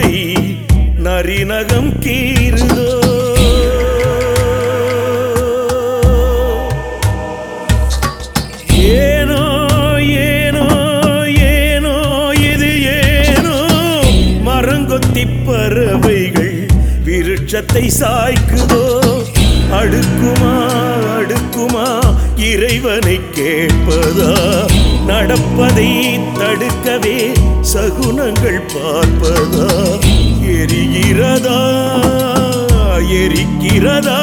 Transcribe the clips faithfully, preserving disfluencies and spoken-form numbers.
வினை நரிநகம் கீறுதோ ஏனோ ஏனோ ஏனோ இது ஏனோ மரங்கொத்தி பறவைகள் விருட்சத்தை சாய்க்குதோ அடுக்குமா அடுக்குமா இறைவனை கேட்பதா நடப்பதை தடுக்கவே சகுனங்கள் பார்ப்பதா எரிகிறதா எரிக்கிறதா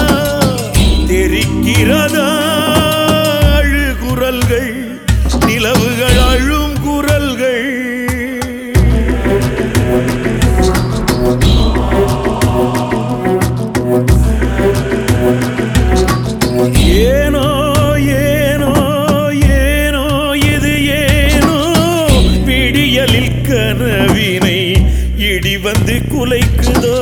தெரிக்கிறதா அழுகுரல்கள் நிலவுகள் அழும் குரல்கள் ஏனோ ஏனோ ஏனோ இது ஏனோ விடியலில் கனவினை இடி வந்து குலைக்குதோ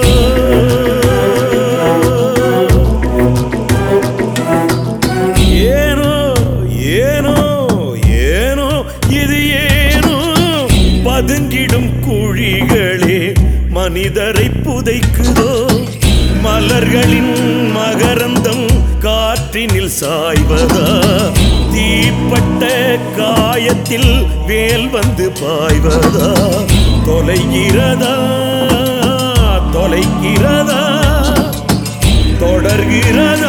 ஏனோ ஏனோ ஏனோ இது ஏனோ பதுங்கிடும் குழிகளே மனிதரை புதைக்குதோ மலர்களின் மகரந்தம் காற்றினில் சாய்வதா தீப்பட்ட காயத்தில் வேல் வந்து பாய்வதா தொலைகிறதா தொலைகிறதா தொடர்கிறதா